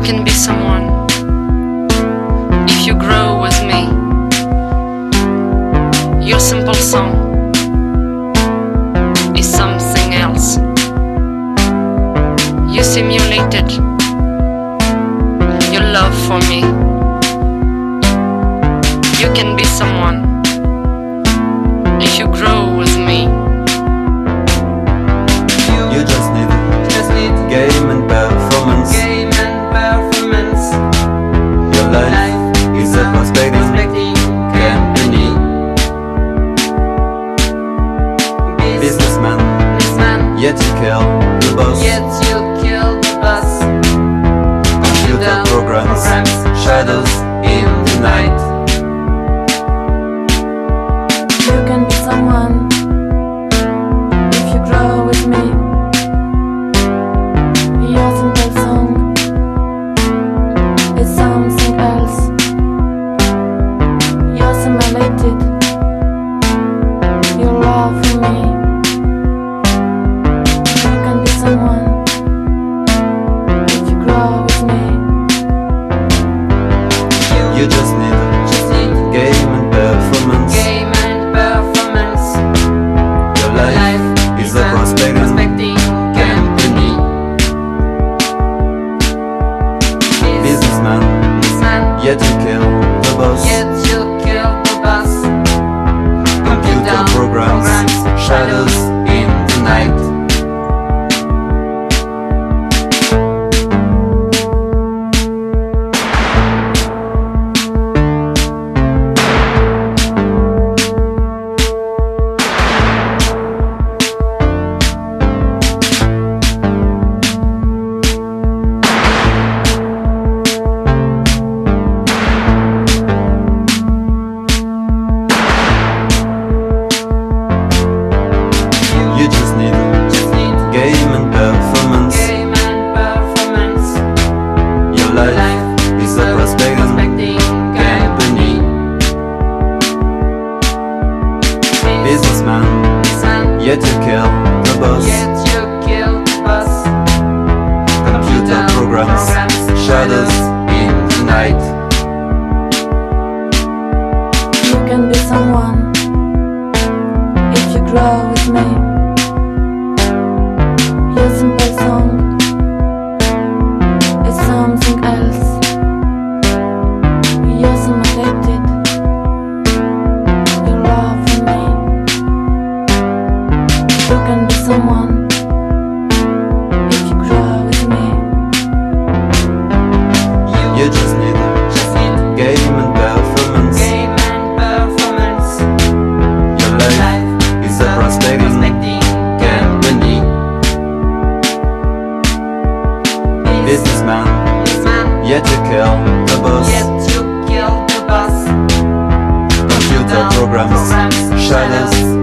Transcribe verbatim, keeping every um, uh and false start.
can be someone if you grow with me. Your simple song is something else. You simulated your love for me. You can be someone if you grow with me. You just need, Just need game and performance. game and performance. Your life is a prospecting prospecting company. Businessman, businessman, yet you kill the boss. yet you kill the boss. Computer programs, shadows in the night. You can be someone if you grow with me. Your simple song is something else. You're simulated your love for me. You can be someone if you grow with me. You just need Just need game and performance. game and performance. Your life Life is a prospecting prospecting company. Businessman, businessman, yet you kill the boss. yet you kill the boss. Computer programs, shadows in the night. You just need Just need game and performance. game and performance. Your life Life is a prospecting prospecting company. Businessman, businessman, yet you kill the boss. yet you kill the boss. Computer programs, shadows in the night. You can be someone if you grow with me. Your simple song is something else. You're simulated your love for me. You can be someone if you grow with me. You just need Just need game and performance. game and performance. Your life Life is a prospecting prospecting company. Businessman, businessman, yet you kill the boss. yet you kill the boss. Computer programs, shadows